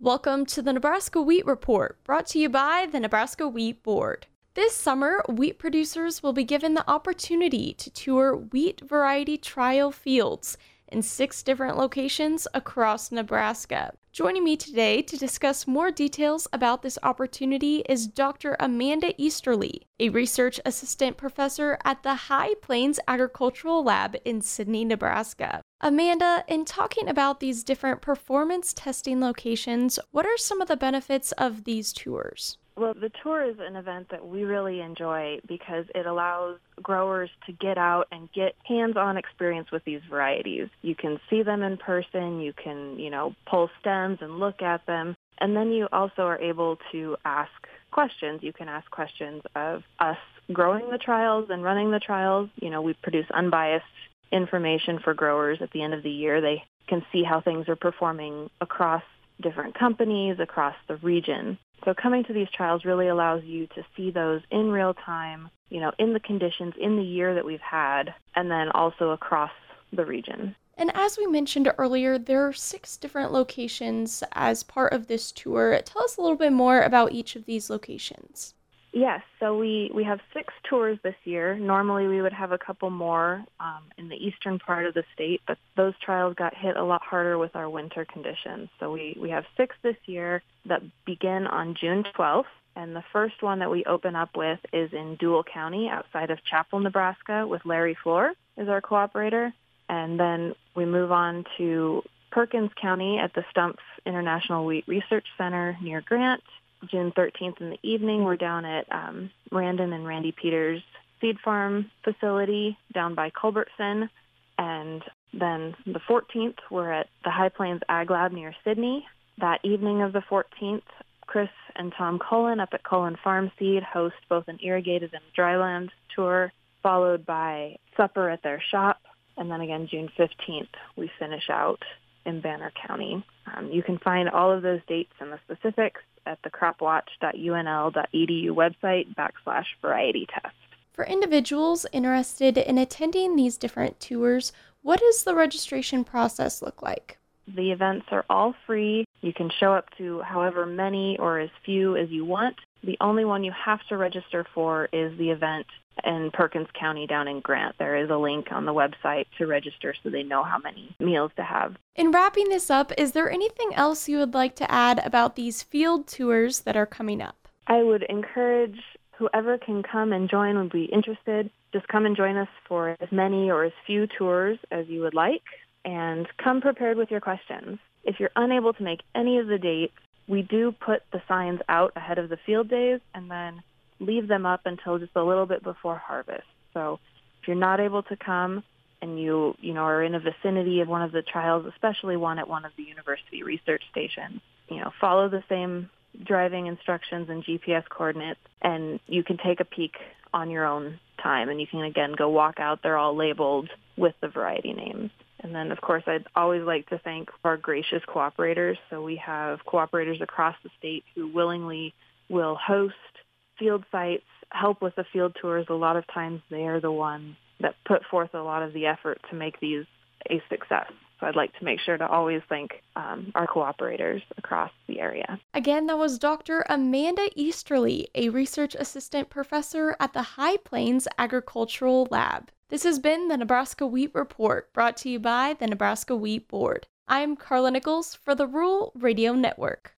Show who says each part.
Speaker 1: Welcome to the Nebraska Wheat Report, brought to you by the Nebraska Wheat Board. This summer, wheat producers will be given the opportunity to tour wheat variety trial fields in 6 different locations across Nebraska. Joining me today to discuss more details about this opportunity is Dr. Amanda Easterly, a research assistant professor at the High Plains Agricultural Lab in Sidney, Nebraska. Amanda, in talking about these different performance testing locations, what are some of the benefits of these tours?
Speaker 2: Well, the tour is an event that we really enjoy because it allows growers to get out and get hands-on experience with these varieties. You can see them in person, you can, pull stems and look at them, and then you also are able to ask questions. You can ask questions of us growing the trials and running the trials. We produce unbiased information for growers at the end of the year. They can see how things are performing across different companies, across the region. So coming to these trials really allows you to see those in real time, in the conditions, in the year that we've had, and then also across the region.
Speaker 1: And as we mentioned earlier, there are 6 different locations as part of this tour. Tell us a little bit more about each of these locations.
Speaker 2: Yes, so we have 6 tours this year. Normally we would have a couple more in the eastern part of the state, but those trials got hit a lot harder with our winter conditions. So we have 6 this year that begin on June 12th, and the first one that we open up with is in Dual County outside of Chapel, Nebraska, with Larry Floor is our cooperator. And then we move on to Perkins County at the Stumpf International Wheat Research Center near Grant. June 13th in the evening, we're down at Randon and Randy Peters Seed Farm facility down by Culbertson. And then the 14th, we're at the High Plains Ag Lab near Sidney. That evening of the 14th, Chris and Tom Cullen up at Cullen Farm Seed host both an irrigated and dryland tour, followed by supper at their shop. And then again, June 15th, we finish out in Banner County. You can find all of those dates and the specifics at the cropwatch.unl.edu website /variety test.
Speaker 1: For individuals interested in attending these different tours, what does the registration process look like?
Speaker 2: The events are all free. You can show up to however many or as few as you want. The only one you have to register for is the event in Perkins County down in Grant. There is a link on the website to register so they know how many meals to have.
Speaker 1: In wrapping this up, is there anything else you would like to add about these field tours that are coming up?
Speaker 2: I would encourage whoever can come and join would be interested. Just come and join us for as many or as few tours as you would like, and come prepared with your questions. If you're unable to make any of the dates, we do put the signs out ahead of the field days and then leave them up until just a little bit before harvest. So if you're not able to come and you are in a vicinity of one of the trials, especially one at one of the university research stations, follow the same driving instructions and GPS coordinates, and you can take a peek on your own time. And you can, again, go walk out. They're all labeled with the variety names. And then, of course, I'd always like to thank our gracious cooperators. So we have cooperators across the state who willingly will host field sites, help with the field tours. A lot of times they are the ones that put forth a lot of the effort to make these a success. So I'd like to make sure to always thank our cooperators across the area.
Speaker 1: Again, that was Dr. Amanda Easterly, a research assistant professor at the High Plains Agricultural Lab. This has been the Nebraska Wheat Report, brought to you by the Nebraska Wheat Board. I'm Carla Nichols for the Rural Radio Network.